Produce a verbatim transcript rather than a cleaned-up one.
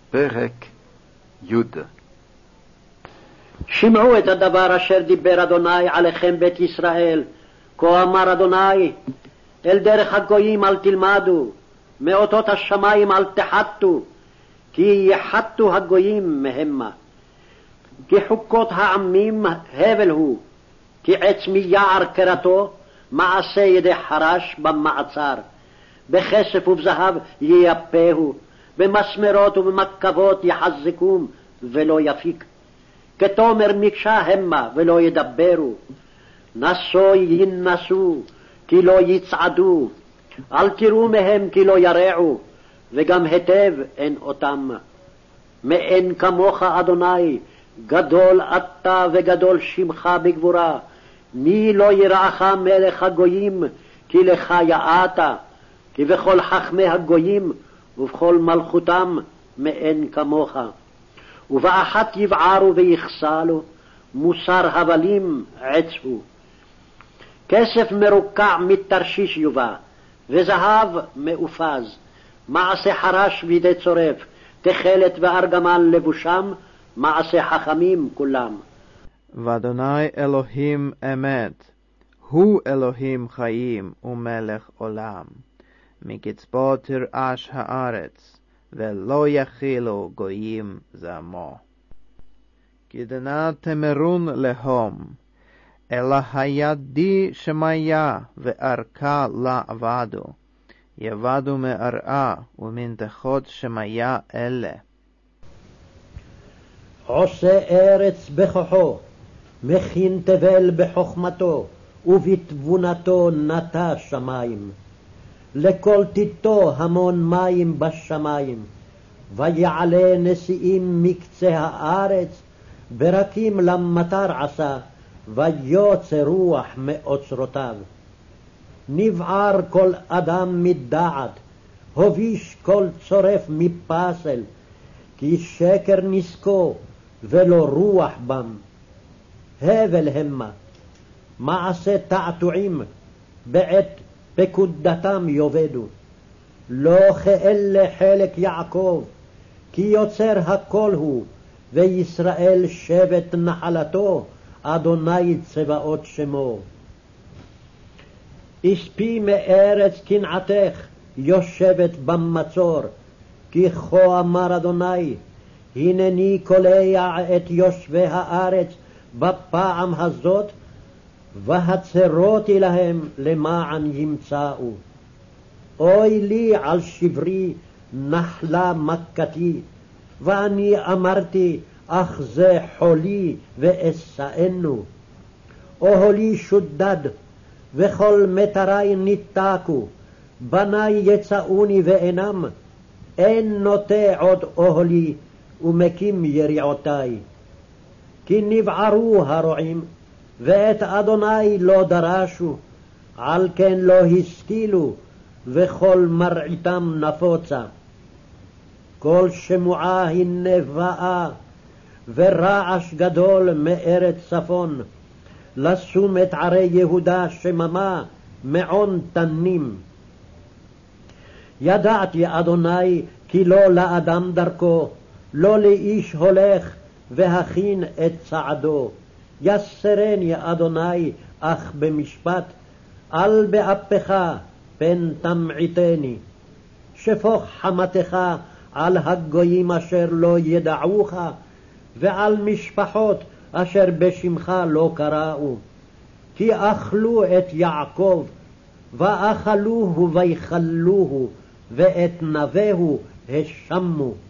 פרק י'. שמעו את הדבר אשר דיבר אדוני עליכם בית ישראל. כה אמר אדוני, אל דרך הגויים אל תלמדו, מאותות השמיים אל תחתו, כי יחתו הגויים מהמה. כי חוקות העמים הבל הוא, כי עץ מיער קרתו, מעשה ידי חרש במעצר. בכסף ובזהב ייפהו, במסמרות ובמקבות יחזקום ולא יפיק. כתומר מקשה המה ולא ידברו, נסו ינסו כי לא יצעדו, אל תראו מהם כי לא ירעו, וגם היטב אין אותם. מאין כמוך אדוני, גדול אתה וגדול שמך בגבורה, מי לא ירעך מלך הגויים, כי לך יעעת, כי בכל חכמי הגויים ובכל מלכותם מאין כמוך. ובאחת יבערו ויחסלו, מוסר הבלים עצבו. כסף מרוקע מתרשיש יובא, וזהב מאופז, מעשה חרש בידי צורף, תכלת וארגמן לבושם, מעשה חכמים כולם. ואדוני אלוהים אמת, הוא אלוהים חיים ומלך עולם. מקצפו תרעש הארץ, ולא יכילו גויים זעמו. כדנה תמרון להום, אלא הידי שמיה וארכה לעבדו, יבדו מארעה ומנתחות שמיה אלה. עושה ארץ בכוחו, מכין תבל בחוכמתו, ובתבונתו נטע שמים. לכל תיתו המון מים בשמיים, ויעלה נשיאים מקצה הארץ, ברקים למטר עשה, ויוצא רוח מאוצרותיו. נבער כל אדם מדעת, הוביש כל צורף מפסל, כי שקר נסקו ולא רוח בם. הבל המה, מעשה תעתועים, בעת פקודתם יאבדו. לא כאלה חלק יעקב, כי יוצר הכל הוא, וישראל שבט נחלתו, אדוני צבאות שמו. אספי מארץ קנעתך, יושבת במצור, כי כה אמר אדוני, הנני קולע את יושבי הארץ בפעם הזאת, והצרותי להם למען ימצאו. אוי לי על שברי נחלה מכתי, ואני אמרתי, אך זה חולי ואשאנו. אוהלי שודד, וכל מטרי ניתקו, בני יצאוני ואינם, אין נוטה עוד אוהלי, ומקים יריעותי. כי נבערו הרועים, ואת אדוני לא דרשו, על כן לא השכילו, וכל מרעיתם נפוצה. כל שמועה הנה באה, ורעש גדול מארץ צפון, לשום את ערי יהודה שממה מעון תנים. ידעתי אדוני כי לא לאדם דרכו, לא לאיש הולך והכין את צעדו. יסרני אדוני אך במשפט, אל באפך פן תמעיתני. שפוך חמתך על הגויים אשר לא ידעוך, ועל משפחות אשר בשמך לא קראו. כי אכלו את יעקב, ואכלוהו ויכלוהו, ואת נביהו השמו.